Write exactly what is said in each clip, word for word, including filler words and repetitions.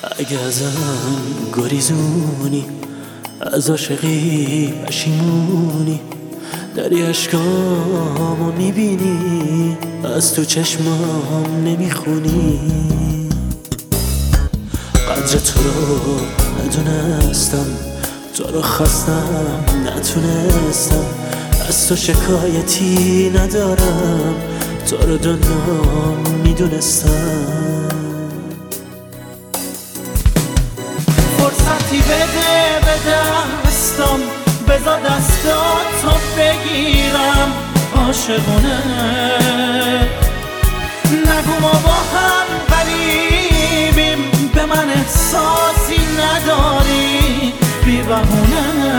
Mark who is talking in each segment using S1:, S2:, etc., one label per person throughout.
S1: اگه ازم گریزونی، از عاشقی پشیمونی، داری اشکامو میبینی، از تو چشمام نمیخونی. قدر تو رو ندونستم، تو رو خواستم نتونستم، از تو شکایتی ندارم، تو رو دنیا میدونستم.
S2: فرصتی بده به دستم، بذار دستاتو بگیرم عاشقونه. نگو ما با هم غریبیم، به من احساسی نداری بی بهونه.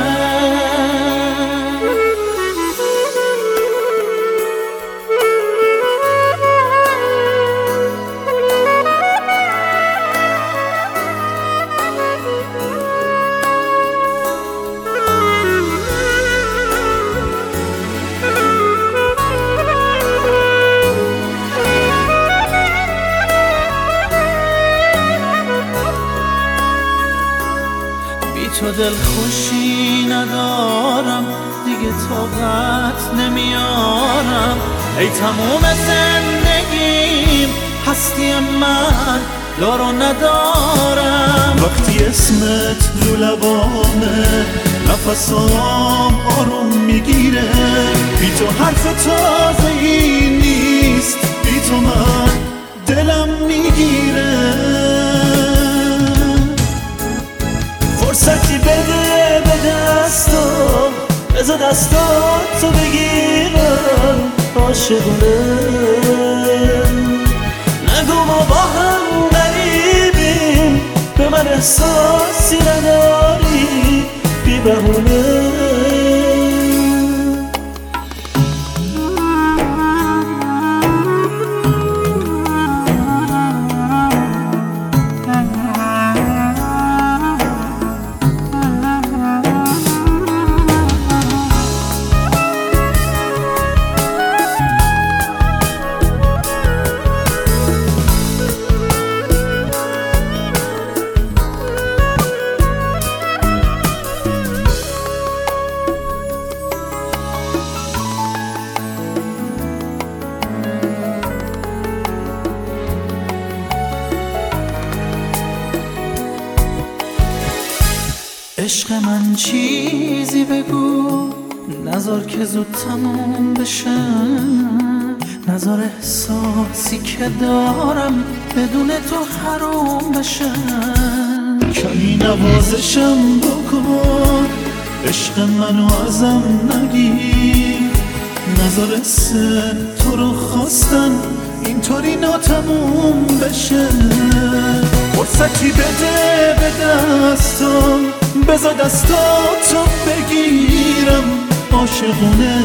S2: تو دل خوشی ندارم دیگه، طاقت نمیارم. ای تموم زندگیم هستی من دارو ندارم.
S3: وقتی اسمت رو لبامه نفسام آروم میگیره، بی تو حرف تازه ای نیست، بی تو من دلم میگیره. فرصتی بده به دستم، بذار دستاتو بگیرم عاشقونه. نگو ما با هم غریبیم، به من احساسی نداری بی بهونه.
S2: عشق من چیزی بگو، نذار که زود تموم بشه، نذار احساسی که دارم بدون تو حروم بشه.
S3: کمی نوازشم بکن، عشق منو ازم نگیر، نذار حس تو رو خواستن اینطوری ناتموم بشه. فرصتی بده به دستم، بذار دستاتو بگیرم عاشقونه.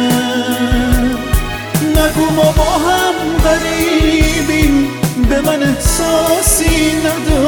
S3: نگو ما با هم غریبیم، به من احساسی نداری